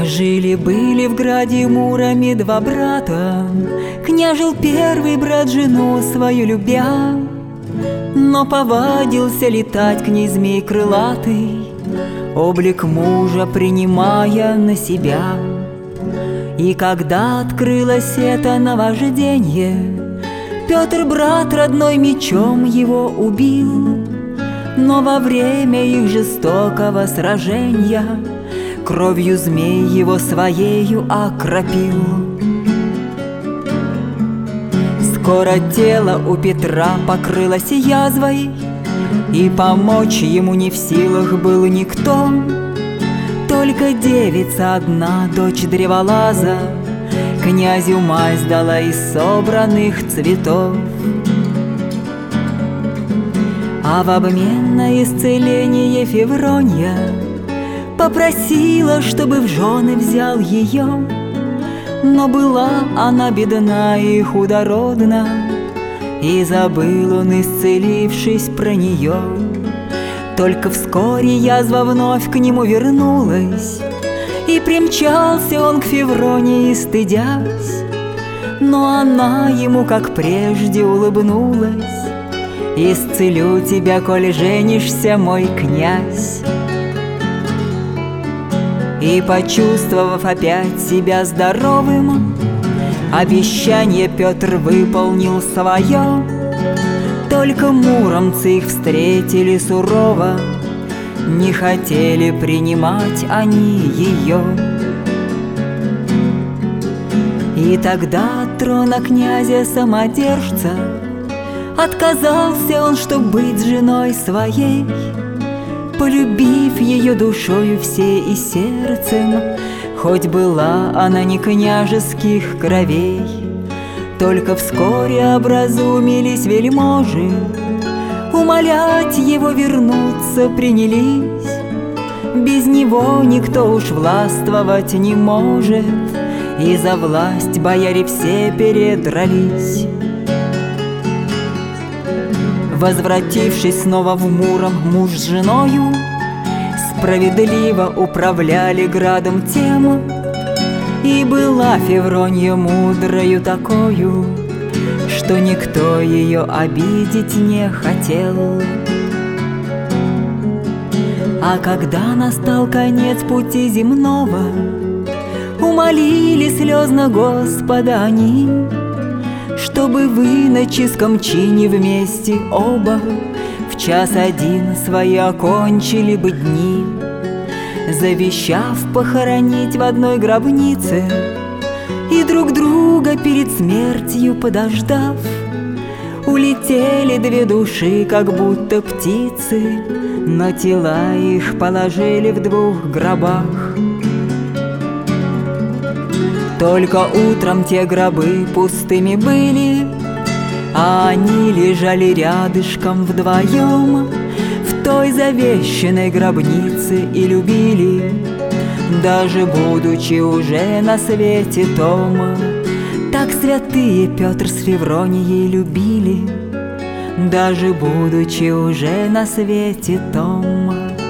Жили-были в граде Муроме два брата. Княжил первый брат жену свою любя, но повадился летать к ней змей крылатый, облик мужа принимая на себя. И когда открылось это наважденье, Петр, брат родной, мечом его убил. Но во время их жестокого сражения кровью змей его своею окропил. Скоро тело у Петра покрылось язвой, и помочь ему не в силах был никто. Только девица одна, дочь древолаза, князю мазь дала из собранных цветов. А в обмен на исцеление Февронья попросила, чтобы в жены взял ее. Но была она бедна и худородна, и забыл он, исцелившись, про нее. Только вскоре язва вновь к нему вернулась, и примчался он к Февронии, стыдясь. Но она ему, как прежде, улыбнулась: «Исцелю тебя, коль женишься, мой князь». И, почувствовав опять себя здоровым, обещание Петр выполнил свое. Только муромцы их встретили сурово, не хотели принимать они ее. И тогда от трона князя-самодержца отказался он, чтоб быть с женой своей, полюбив ее душою всей и сердцем, хоть была она не княжеских кровей. Только вскоре образумились вельможи, умолять его вернуться принялись. Без него никто уж властвовать не может, и за власть бояре все передрались. Возвратившись снова в Муром, муж с женою справедливо управляли градом тем. И была Февронья мудрою такою, что никто ее обидеть не хотел. А когда настал конец пути земного, умолили слезно Господа они, чтобы в иноческом чине вместе оба в час один свои окончили бы дни, завещав похоронить в одной гробнице и друг друга перед смертью подождав. Улетели две души, как будто птицы, но тела их положили в двух гробах. Только утром те гробы пустыми были, а они лежали рядышком вдвоем в той завещанной гробнице и любили, даже будучи уже на свете том. Так святые Петр с Февронией любили, даже будучи уже на свете том.